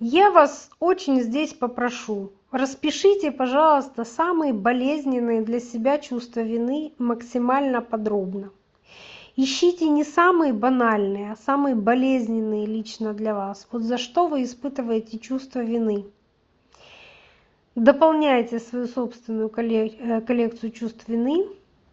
Я вас очень здесь попрошу, распишите, пожалуйста, самые болезненные для себя чувства вины максимально подробно. Ищите не самые банальные, а самые болезненные лично для вас. Вот за что вы испытываете чувство вины. Дополняйте свою собственную коллекцию чувств вины.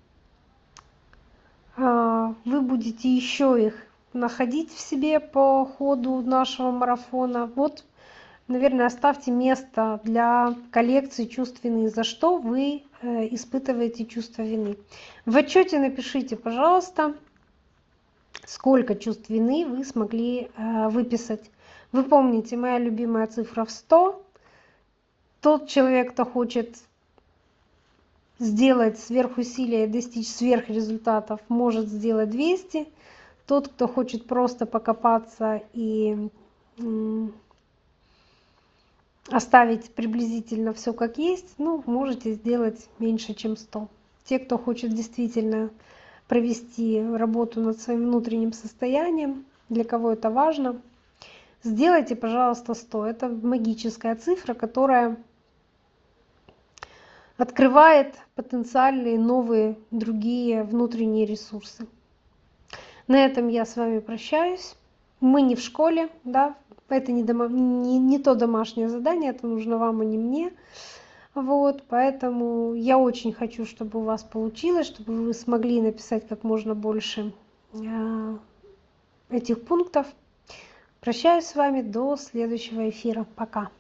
Вы будете еще их находить в себе по ходу нашего марафона. Вот, наверное, оставьте место для коллекции чувств вины, за что вы испытываете чувство вины. В отчете напишите, пожалуйста, сколько чувств вины вы смогли выписать. Вы помните, моя любимая цифра в 100. Тот человек, кто хочет сделать сверхусилия и достичь сверхрезультатов, может сделать 200. Тот, кто хочет просто покопаться и оставить приблизительно все как есть, ну, можете сделать меньше, чем 100. Те, кто хочет действительно провести работу над своим внутренним состоянием, для кого это важно, сделайте, пожалуйста, 100. Это магическая цифра, которая открывает потенциальные новые другие внутренние ресурсы. На этом я с вами прощаюсь. Мы не в школе, да, это не то домашнее задание, это нужно вам, а не мне. Вот, поэтому я очень хочу, чтобы у вас получилось, чтобы вы смогли написать как можно больше этих пунктов. Прощаюсь с вами до следующего эфира. Пока.